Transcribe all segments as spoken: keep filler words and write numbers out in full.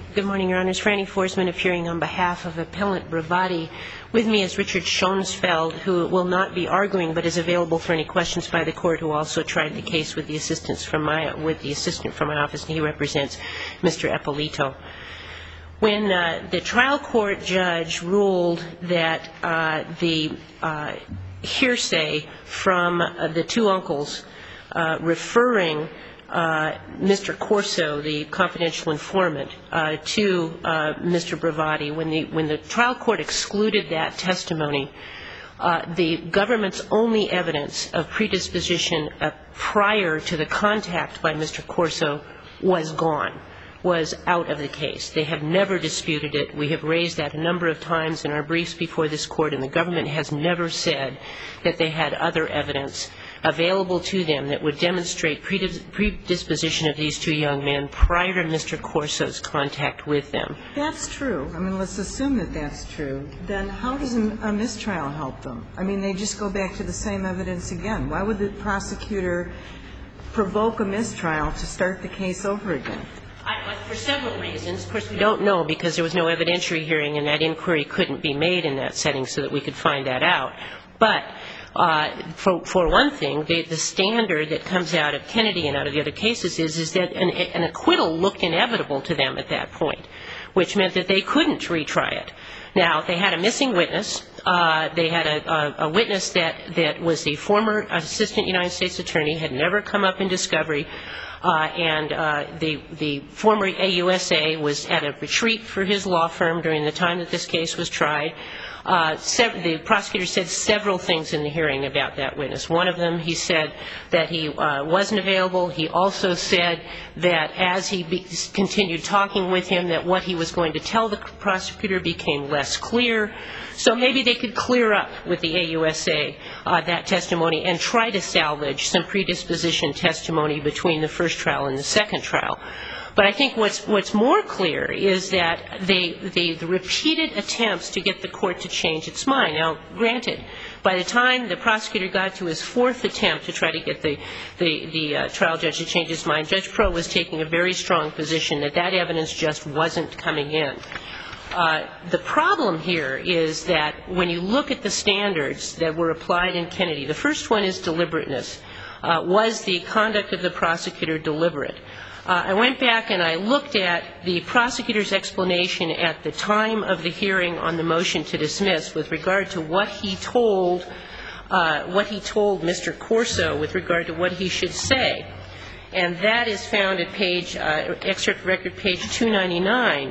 Good morning, Your Honors. Franny Forsman appearing on behalf of Appellant Bravatti. With me is Richard Schoensfeld, who will not be arguing but is available for any questions by the Court, who also tried the case with the assistance from my, with the assistant from my office, and he represents Mister Eppolito. When uh, the trial court judge ruled that uh, the uh, hearsay from uh, the two uncles uh, referring Uh, Mister Corso, the confidential informant, uh, to uh, Mister Bravatti, when the when the trial court excluded that testimony, uh, the government's only evidence of predisposition uh, prior to the contact by Mister Corso was gone, was out of the case. They have never disputed it. We have raised that a number of times in our briefs before this Court, and the government has never said that they had other evidence available to them that would demonstrate predisposition of these two young men prior to Mister Corso's contact with them. That's true. I mean, let's assume that that's true. Then how does a mistrial help them? I mean, they just go back to the same evidence again. Why would the prosecutor provoke a mistrial to start the case over again? I, for several reasons. Of course, we don't know because there was no evidentiary hearing and that inquiry couldn't be made in that setting so that we could find that out. But Uh, for, for one thing, the, the standard that comes out of Kennedy and out of the other cases is, is that an, an acquittal looked inevitable to them at that point, which meant that they couldn't retry it. Now, they had a missing witness. Uh, they had a, a, a witness that, that was the former assistant United States attorney, had never come up in discovery, uh, and uh, the, the former A U S A was at a retreat for his law firm during the time that this case was tried. Uh, the prosecutor said several things in the hearing about that witness. One of them, he said that he uh, wasn't available. He also said that as he be continued talking with him, that what he was going to tell the prosecutor became less clear. So maybe they could clear up with the A U S A uh, that testimony and try to salvage some predisposition testimony between the first trial and the second trial. But I think what's, what's more clear is that they, they, the repeated attempts to get the court to change its mind. Now, granted, by the time the prosecutor got to his fourth attempt to try to get the, the, the uh, trial judge to change his mind, Judge Pro was taking a very strong position that that evidence just wasn't coming in. Uh, the problem here is that when you look at the standards that were applied in Kennedy, the first one is deliberateness. Uh, was the conduct of the prosecutor deliberate? Uh, I went back and I looked at the prosecutor's explanation at the time of the hearing on the motion to dismiss with regard to what he told, uh, what he told Mister Corso with regard to what he should say. And that is found at page, uh, excerpt record page two ninety-nine.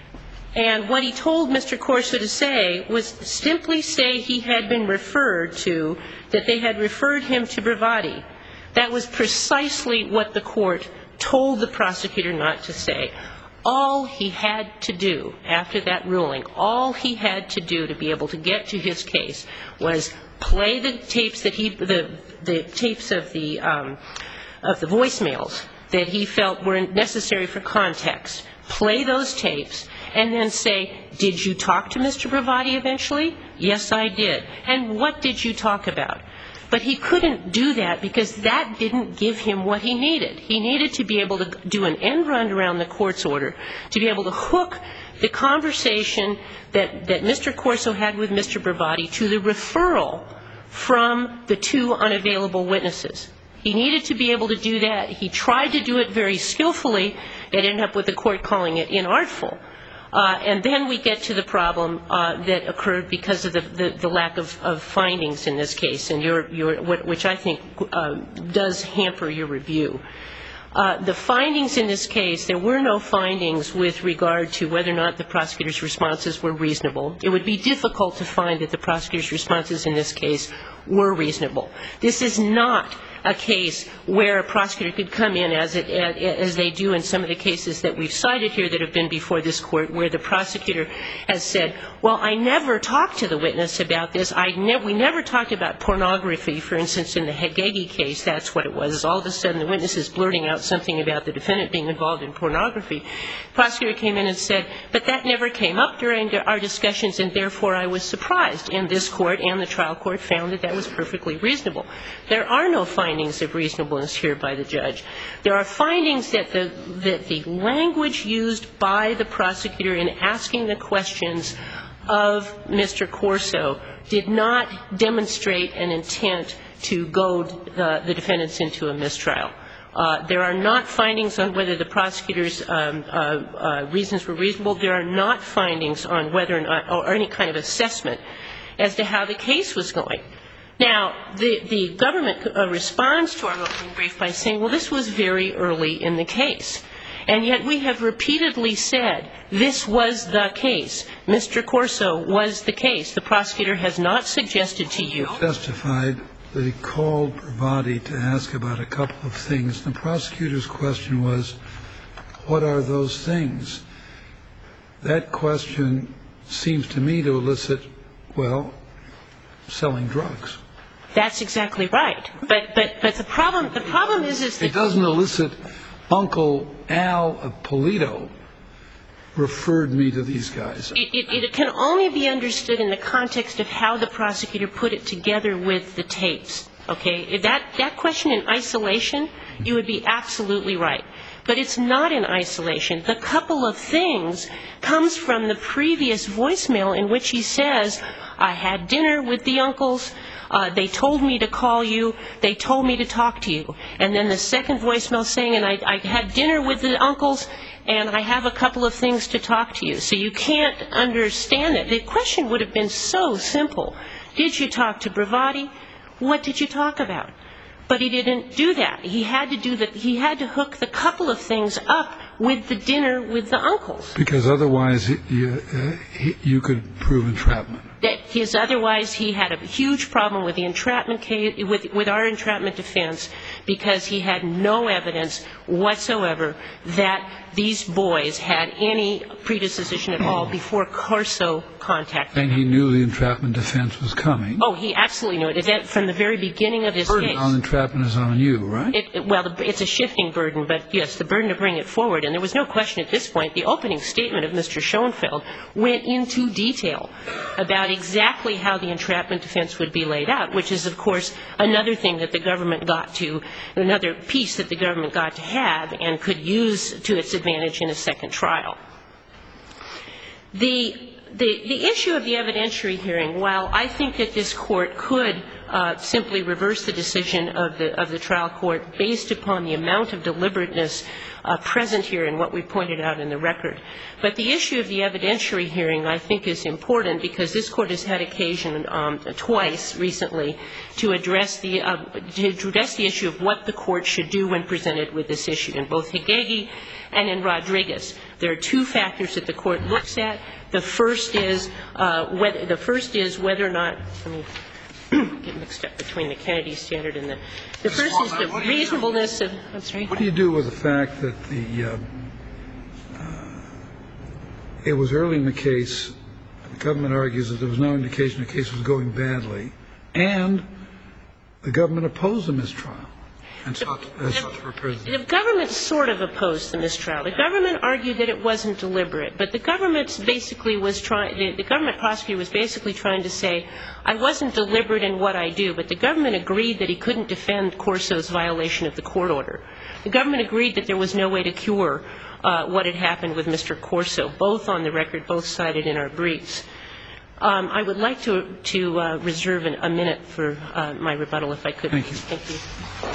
And what he told Mister Corso to say was simply say he had been referred to, that they had referred him to Bravatti. That was precisely what the court told the prosecutor not to say. All he had to do after that ruling, all he had to do to be able to get to his case was play the tapes that he, the, the tapes of the, um, of the voicemails that he felt were necessary for context, play those tapes, and then say, did you talk to Mister Bravatti eventually? Yes, I did. And what did you talk about? But he couldn't do that because that didn't give him what he needed. He needed to be able to do an end run around the court's order, to be able to hook the conversation that, that Mister Corso had with Mister Bravatti to the referral from the two unavailable witnesses. He needed to be able to do that. He tried to do it very skillfully. It ended up with the court calling it inartful. Uh, and then we get to the problem uh, that occurred because of the, the, the lack of, of findings in this case, and your, your, which I think uh, does hamper your review. Uh, the findings in this case, there were no findings with regard to whether or not the prosecutor's responses were reasonable. It would be difficult to find that the prosecutor's responses in this case were reasonable. This is not a case where a prosecutor could come in, as, it, as they do in some of the cases that we've cited here that have been before this court, where the prosecutor has said, well, I never talked to the witness about this. I ne we never talked about pornography. For instance, in the Hagegi case, that's what it was. All of a sudden, the witness is blurting out something about the defendant being involved in pornography. The prosecutor came in and said, but that never came up during our discussions, and therefore I was surprised. And this court and the trial court found that that was perfectly reasonable. There are no findings findings of reasonableness here by the judge. There are findings that the, that the language used by the prosecutor in asking the questions of Mister Corso did not demonstrate an intent to goad the, the defendants into a mistrial. Uh, there are not findings on whether the prosecutor's um, uh, uh, reasons were reasonable. There are not findings on whether or not, or any kind of assessment as to how the case was going. Now, the, the government uh, responds to our opening brief by saying, well, this was very early in the case. And yet we have repeatedly said this was the case. Mister Corso was the case. The prosecutor has not suggested to you. Testified that he called Bravati to ask about a couple of things. The prosecutor's question was, what are those things? That question seems to me to elicit, well, selling drugs. That's exactly right. But but but the problem the problem is is that it doesn't elicit. Uncle Al of Polito referred me to these guys. It, it, it can only be understood in the context of how the prosecutor put it together with the tapes. Okay, that that question in isolation, you would be absolutely right. But it's not in isolation. The couple of things comes from the previous voicemail in which he says, I had dinner with the uncles. Uh, they told me to call you. They told me to talk to you. And then the second voicemail saying, and I, I had dinner with the uncles, and I have a couple of things to talk to you. So you can't understand it. The question would have been so simple. Did you talk to Bravati? What did you talk about? But he didn't do that. He had to do that. He had to hook the couple of things up with the dinner with the uncles. Because otherwise you, uh, he, you could prove entrapment. That his otherwise he had a huge problem with the entrapment case, with with our entrapment defense, because he had no evidence whatsoever that these boys had any predisposition at all before Corso contacted them. And he knew the entrapment defense was coming. Oh, he absolutely knew it. That from the very beginning of this burden case. On entrapment is on you, right? It, it, well, the, it's a shifting burden, but yes, the burden to bring it forward. And there was no question at this point. The opening statement of Mister Schoenfeld went into detail about exactly how the entrapment defense would be laid out, which is, of course, another thing that the government got to, another piece that the government got to have and could use to its advantage in a second trial. The The, the issue of the evidentiary hearing, while I think that this court could uh, simply reverse the decision of the, of the trial court based upon the amount of deliberateness uh, present here in what we pointed out in the record, but the issue of the evidentiary hearing I think is important because this court has had occasion um, twice recently to address the uh, to address the issue of what the court should do when presented with this issue. In both Hagegi and in Rodriguez, there are two factors that the court looks at. The first is uh, whether the first is whether or not. Let me get mixed up between the Kennedy standard and the. The first is the reasonableness of. I'm sorry. What do you do with the fact that the uh, uh, it was early in the case? The government argues that there was no indication the case was going badly, and the government opposed the mistrial. And sought, uh, sought to repress it. The government sort of opposed the mistrial. The government argued that it wasn't deliberate, but the government basically was trying. The, the government prosecutor was basically trying to say, I wasn't deliberate in what I do, but the government agreed that he couldn't defend Corso's violation of the court order. The government agreed that there was no way to cure uh, what had happened with Mister Corso, both on the record, both cited in our briefs. Um, I would like to to uh, reserve an, a minute for uh, my rebuttal, if I could. Thank you. Thank you.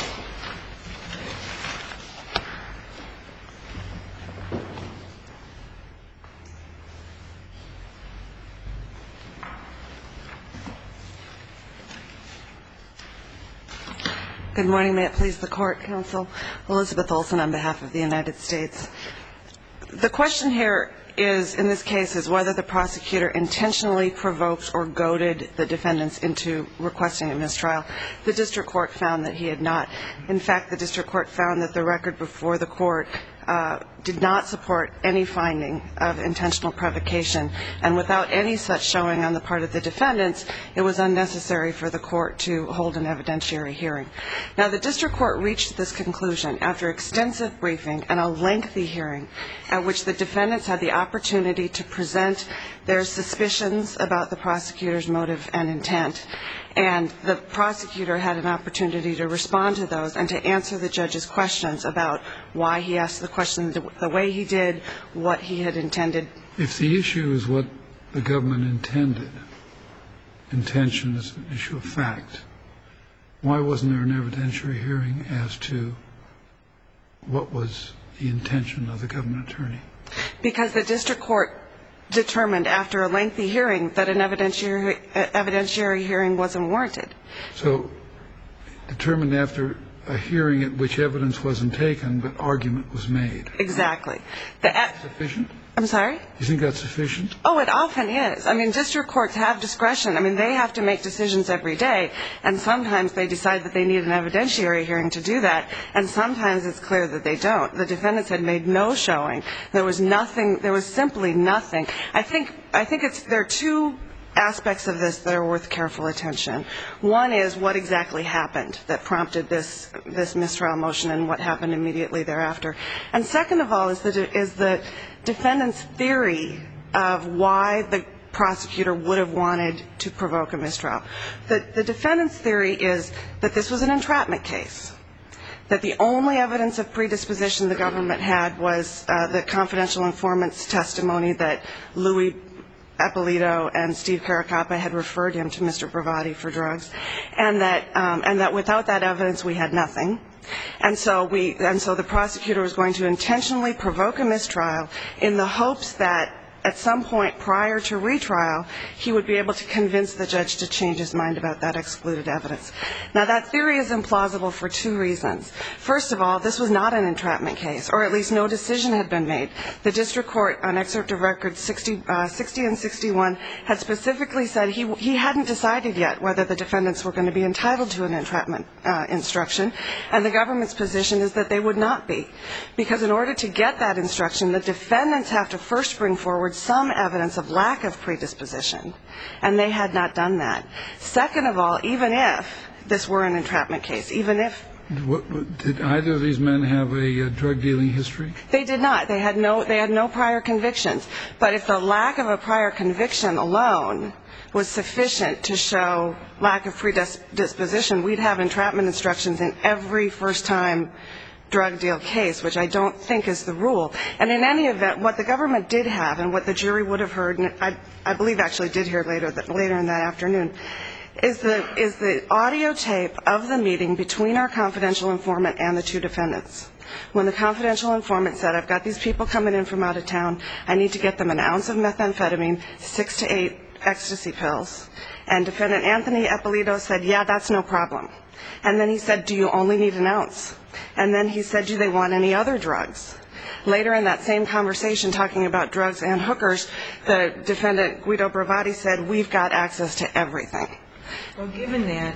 Good morning. May it please the Court, Counsel. Elizabeth Olsen on behalf of the United States. The question here is, in this case, is whether the prosecutor intentionally provoked or goaded the defendants into requesting a mistrial. The district court found that he had not. In fact, the district court found that the record before the court uh, did not support any finding of intentional provocation, and without any such showing on the part of the defendants, it was unnecessary for the court to hold an evidentiary hearing. Now, the district court reached this conclusion after extensive briefing and a lengthy hearing at which the defendants had the opportunity to present their suspicions about the prosecutor's motive and intent. And the prosecutor had an opportunity to respond to those and to answer the judge's questions about why he asked the question the way he did, what he had intended. If the issue is what the government intended, intention is an issue of fact, why wasn't there an evidentiary hearing as to what was the intention of the government attorney? Because the district court determined after a lengthy hearing that an evidentiary, evidentiary hearing wasn't warranted. So determined after a hearing at which evidence wasn't taken but argument was made. Exactly. The, sufficient? I'm sorry? You think that's sufficient? Oh, it often is. I mean, district courts have discretion. I mean, they have to make decisions every day, and sometimes they decide that they need an evidentiary hearing to do that, and sometimes it's clear that they don't. The defendants had made no showing. There was nothing, there was simply nothing. I think, I think it's, there are two aspects of this that are worth careful attention. One is what exactly happened that prompted this, this mistrial motion and what happened immediately thereafter. And second of all is the, is the defendant's theory of why the prosecutor would have wanted to provoke a mistrial. The, the defendant's theory is that this was an entrapment case, that the only evidence of predisposition the government had was uh, the confidential informant's testimony that Louis Eppolito and Steve Caracappa had referred him to Mister Bravatti for drugs, and that um, and that without that evidence we had nothing. And so we and so the prosecutor was going to intentionally provoke a mistrial in the hopes that at some point prior to retrial he would be able to convince the judge to change his mind about that excluded evidence. Now that theory is implausible for two reasons. First of all, this was not an entrapment case, or at least no decision had been made. The district court on excerpt of records sixty, uh, sixty and sixty-one had specifically said he, he hadn't decided yet whether the defendants were going to be entitled to an entrapment uh, instruction, and the government's position is that they would not be, because in order to get that instruction the defendants have to first bring forward some evidence of lack of predisposition, and they had not done that. Second of all, even if this were an entrapment case, even if What, what, did either of these men have a uh, drug dealing history? They did not. They had no they had no prior convictions. But if the lack of a prior conviction alone was sufficient to show lack of predisposition, we'd have entrapment instructions in every first time drug deal case, which I don't think is the rule. And in any event, what the government did have and what the jury would have heard, and I, I believe actually did hear later, later in that afternoon, is the, is the audio tape of the meeting between our confidential informant and the two defendants. When the confidential informant said, I've got these people coming in from out of town, I need to get them an ounce of methamphetamine, six to eight ecstasy pills. And defendant Anthony Eppolito said, yeah, that's no problem. And then he said, do you only need an ounce? And then he said, do they want any other drugs? Later in that same conversation, talking about drugs and hookers, the defendant, Guido Bravatti, said, we've got access to everything. Well, given that,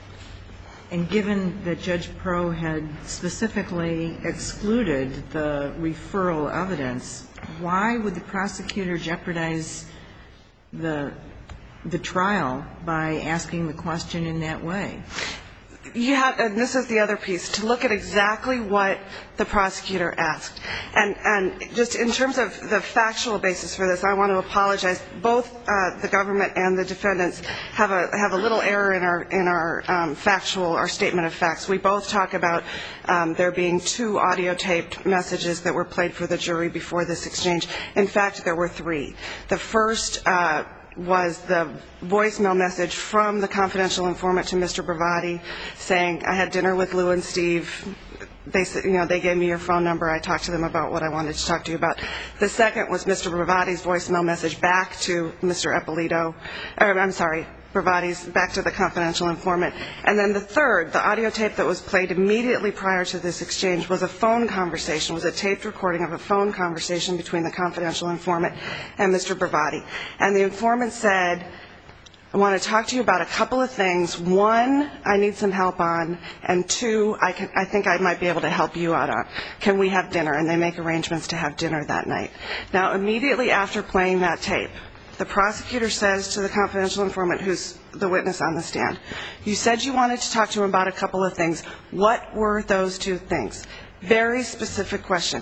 and given that Judge Pro had specifically excluded the referral evidence, why would the prosecutor jeopardize the the trial by asking the question in that way? You have, and this is the other piece, to look at exactly what the prosecutor asked. And, and just in terms of the factual basis for this, I want to apologize. Both uh, the government and the defendants have a have a little error in our in our um, factual, our statement of facts. We both talk about um, there being two audio taped messages that were played for the jury before this exchange. In fact, there were three. The first uh, was the voicemail message from the confidential informant to Mister Bravatti saying, I had dinner with Lou and Steve. They said, you know, they gave me your phone number. I talked to them about what I wanted to talk to you about. The second was Mister Bravatti's voicemail message back to Mister Eppolito, or I'm sorry, Bravatti's back to the confidential informant. And then the third, the audio tape that was played immediately prior to this exchange, was a phone conversation, was a taped recording of a phone conversation between the confidential informant and Mister Bravatti. And the informant said, I want to talk to you about a couple of things. One, I need some help on, and two, I, can, I think I might be able to help you out on. Can we have dinner? And they make arrangements to have dinner that night. Now, immediately after playing that tape, the prosecutor says to the confidential informant, who's the witness on the stand, you said you wanted to talk to him about a couple of things. What were those two things? Very specific question.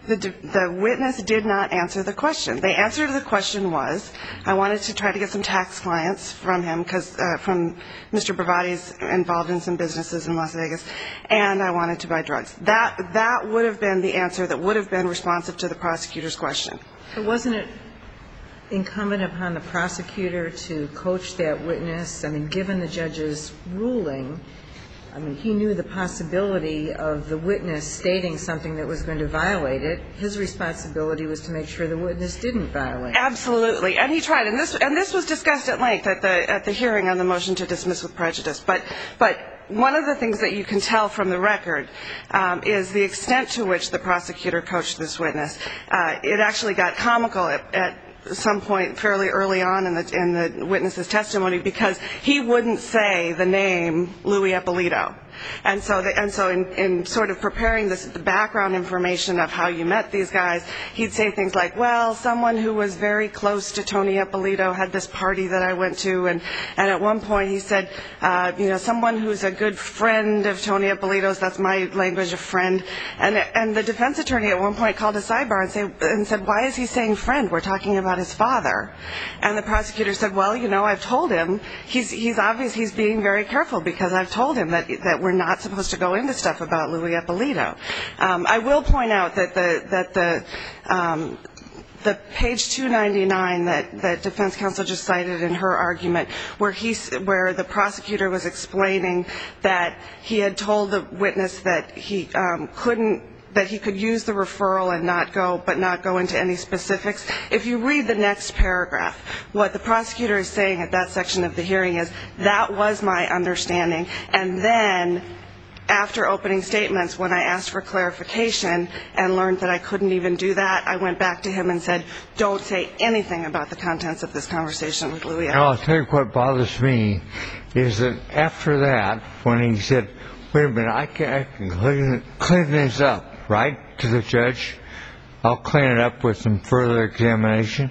The, the witness did not answer the question. The answer to the question was, I wanted to try to get some tax clients from him, because uh, from Mister Bravati's involved in some businesses in Las Vegas, and I wanted to buy drugs. That that would have been the answer that would have been responsive to the prosecutor's question. But wasn't it incumbent upon the prosecutor to coach that witness? I mean, given the judge's ruling, I mean, he knew the possibility of the witness stating something that was going to violate it. His responsibility was to make sure the witness didn't violate it. Absolutely, and he tried, and this and this was discussed at length at the at the hearing on the motion to dismiss with prejudice. But but one of the things that you can tell from the record um, is the extent to which the prosecutor coached this witness. Uh, it actually got comical at, at some point fairly early on in the in the witness's testimony, because he wouldn't say the name Louis Eppolito. And so, the, and so in, in sort of preparing this, the background information of how you met these guys, he'd say things like, well, someone who was very close to Tony Eppolito had this party that I went to, and, and at one point he said, uh, you know, someone who's a good friend of Tony Eppolito's, that's my language of friend. And, and the defense attorney at one point called a sidebar and, say, and said, why is he saying friend? We're talking about his father. And the prosecutor said, well, you know, I've told him, he's, he's obvious, he's being very careful, because I've told him that, that we're not supposed to go into stuff about Louis Eppolito. Um, I will point out that the that the um, the page two ninety-nine that, that defense counsel just cited in her argument, where he where the prosecutor was explaining that he had told the witness that he um, couldn't. that he could use the referral and not go, but not go into any specifics. If you read the next paragraph, what the prosecutor is saying at that section of the hearing is, that was my understanding. And then, after opening statements, when I asked for clarification and learned that I couldn't even do that, I went back to him and said, don't say anything about the contents of this conversation with Louis. I'll tell you what bothers me is that after that, when he said, wait a minute, I can, I can clean, clean this up, right, to the judge. I'll clean it up with some further examination.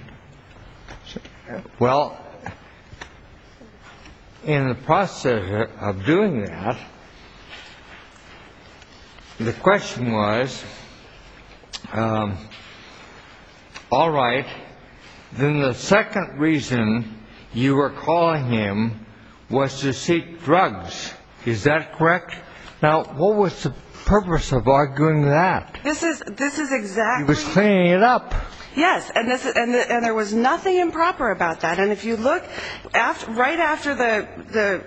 Well, in the process of doing that, the question was, um, all right, then the second reason you were calling him was to seek drugs. Is that correct? Now, what was the purpose of arguing that? This is this is exactly. He was cleaning it up. Yes, and this and the, and there was nothing improper about that. And if you look, after, right after the the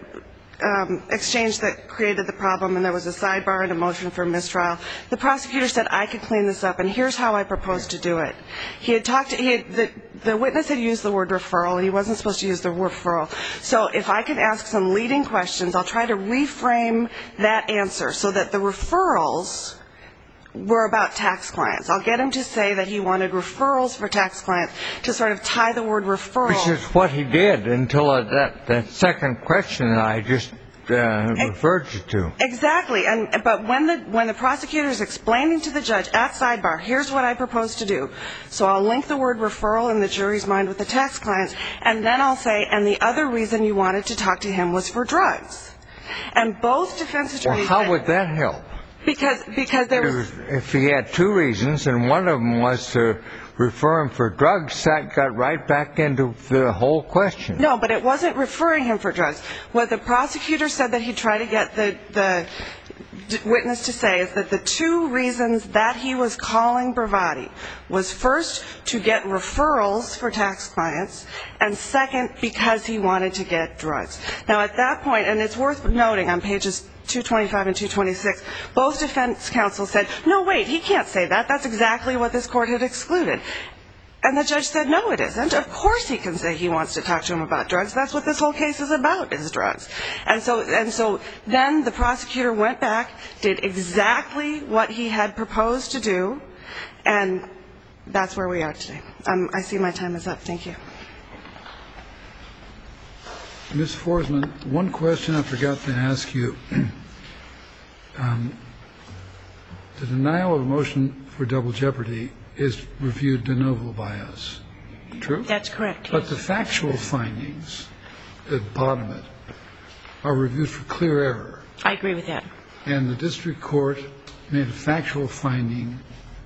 um, exchange that created the problem, and there was a sidebar and a motion for mistrial, the prosecutor said, I could clean this up, and here's how I propose to do it. He had talked. He had, the the witness had used the word referral, and he wasn't supposed to use the word referral. So if I could ask some leading questions, I'll try to reframe that answer so that the referrals were about tax clients. I'll get him to say that he wanted referrals for tax clients, to sort of tie the word referral. Which is what he did until uh, that, that second question that I just uh, referred you to. Exactly. And but when the when the prosecutor is explaining to the judge at sidebar, here's what I propose to do. So I'll link the word referral in the jury's mind with the tax clients, and then I'll say, and the other reason you wanted to talk to him was for drugs. And both defense attorneys. Well, how said, would that help? Because because there was. If he had two reasons, and one of them was to refer him for drugs, that got right back into the whole question. No, but it wasn't referring him for drugs. What the prosecutor said that he tried to get the the witness to say is that the two reasons that he was calling Bravati was, first, to get referrals for tax clients, and second, because he wanted to get drugs. Now, at that point, and it's worth noting on pages two twenty-five and two twenty-six, both defense counsel said, no, wait, he can't say that. That's exactly what this court had excluded. And the judge said, no, it isn't. Of course he can say he wants to talk to him about drugs. That's what this whole case is about, is drugs. And so and so then the prosecutor went back, did exactly what he had proposed to do, and that's where we are today. Um, I see my time is up. Thank you. Miz Forsman, one question I forgot to ask you. um, the denial of a motion for double jeopardy is reviewed de novo by us. True? That's correct. But the factual findings at bottom of it are reviewed for clear error. I agree with that. And the district court made a factual finding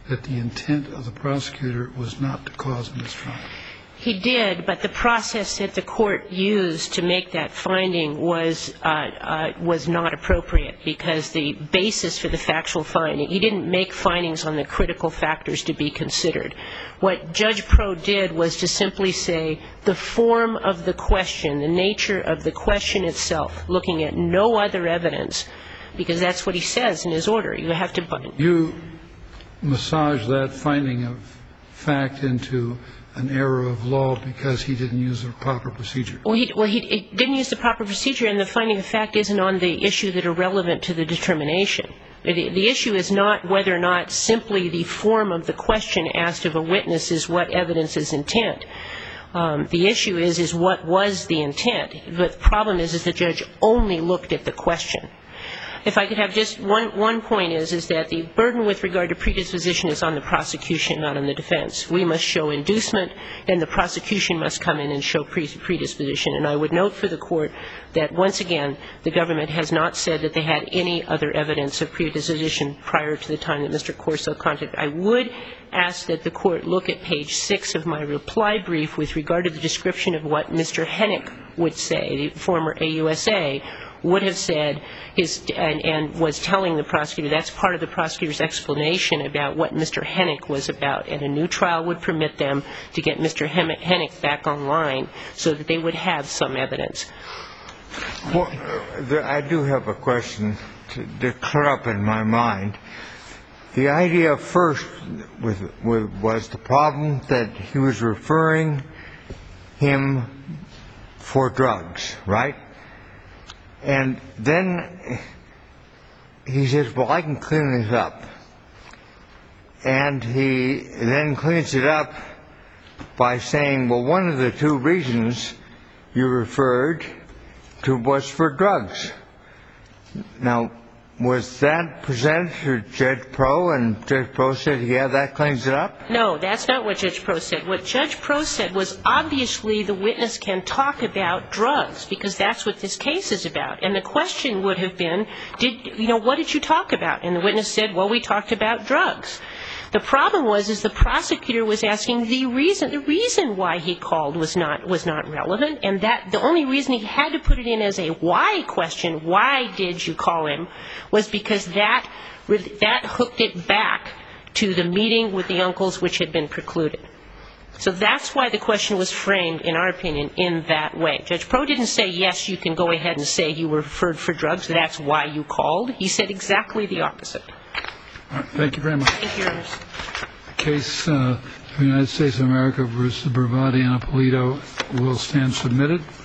that the intent of the prosecutor was not to cause a mistrial? He did, but the process that the court used to make that finding was uh, uh, was not appropriate, because the basis for the factual finding, he didn't make findings on the critical factors to be considered. What Judge Pro did was to simply say the form of the question, the nature of the question itself, looking at no other evidence, because that's what he says in his order. You have to... You massage that finding of fact into an error of law because he didn't use the proper procedure. Well, he, well, he, he didn't use the proper procedure, and the finding of fact isn't on the issue that are relevant to the determination. The, the issue is not whether or not simply the form of the question asked of a witness is what evidence is intent. Um, the issue is, is what was the intent. But the problem is, is the judge only looked at the question. If I could have just one, one point is, is that the burden with regard to predisposition is on the prosecution, not on the defense. We must show inducement, and the prosecution must come in and show predisposition. And I would note for the court that, once again, the government has not said that they had any other evidence of predisposition prior to the time that Mister Corso contacted. I would ask that the court look at page six of my reply brief with regard to the description of what Mister Hennick would say, the former A U S A, would have said his, and, and was telling the prosecutor. That's part of the prosecutor's explanation about what Mister Hennick was about. And a new trial would permit them to get Mister Hennick back online so that they would have some evidence. Well, there, I do have a question to, to clear up in my mind. The idea first with, with, was the problem that he was referring him for drugs, right? And then he says, well, I can clean this up. And he then cleans it up by saying, well, one of the two reasons you referred to was for drugs. Now, was that presented to Judge Pro, and Judge Pro said, yeah, that cleans it up? No, that's not what Judge Pro said. What Judge Pro said was, obviously the witness can talk about drugs, because that's what this case is about. And the question would have been, did you know, what did you talk about? And the witness said, well, we talked about drugs. The problem was, is the prosecutor was asking the reason, the reason why he called was not, was not relevant, and that the only reason he had to put it in as a why question, why did you call him, was because that, that hooked it back to the meeting with the uncles, which had been precluded. So that's why the question was framed, in our opinion, in that way. Judge Pro didn't say, yes, you can go ahead and say you were referred for drugs, that's why you called. He said exactly the opposite. All right, thank you very much. Thank you, Your Honor. The case uh, of the United States of America versus Bravati and Ippolito will stand submitted.